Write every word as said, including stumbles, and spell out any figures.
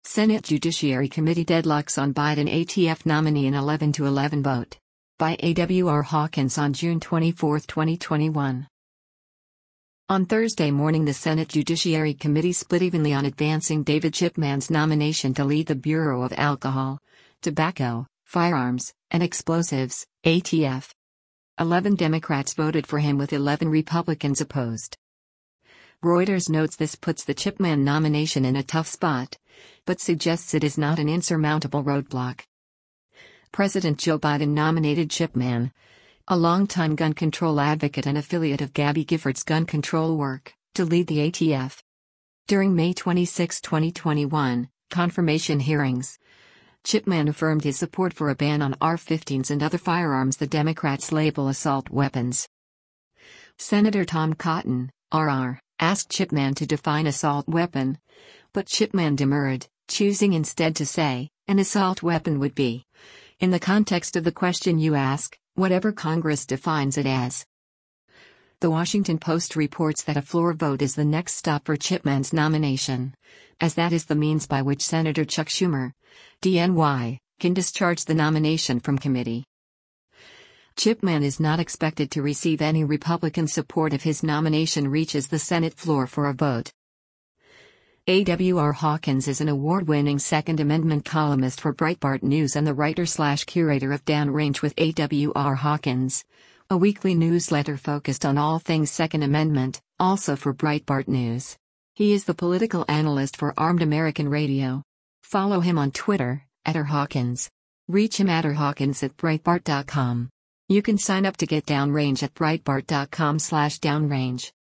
Senate Judiciary Committee deadlocks on Biden A T F nominee in eleven to eleven vote. By A W R Hawkins on June twenty-fourth, twenty twenty-one. On Thursday morning, the Senate Judiciary Committee split evenly on advancing David Chipman's nomination to lead the Bureau of Alcohol, Tobacco, Firearms, and Explosives, A T F. Eleven Democrats voted for him with eleven Republicans opposed. Reuters notes this puts the Chipman nomination in a tough spot, but suggests it is not an insurmountable roadblock. President Joe Biden nominated Chipman, a longtime gun control advocate and affiliate of Gabby Giffords' gun control work, to lead the A T F. During May twenty-sixth, twenty twenty-one, confirmation hearings, Chipman affirmed his support for a ban on A R fifteens and other firearms the Democrats label assault weapons. Senator Tom Cotton, R R, asked Chipman to define assault weapon, but Chipman demurred, choosing instead to say, an assault weapon would be, in the context of the question you ask, whatever Congress defines it as. The Washington Post reports that a floor vote is the next stop for Chipman's nomination, as that is the means by which Senator Chuck Schumer, D N Y, can discharge the nomination from committee. Chipman is not expected to receive any Republican support if his nomination reaches the Senate floor for a vote. A W R Hawkins is an award-winning Second Amendment columnist for Breitbart News and the writer-slash-curator of Downrange with A W R Hawkins, a weekly newsletter focused on all things Second Amendment, also for Breitbart News. He is the political analyst for Armed American Radio. Follow him on Twitter, at R Hawkins. Reach him at r hawkins at breitbart dot com. You can sign up to get Downrange at breitbart dot com slash downrange.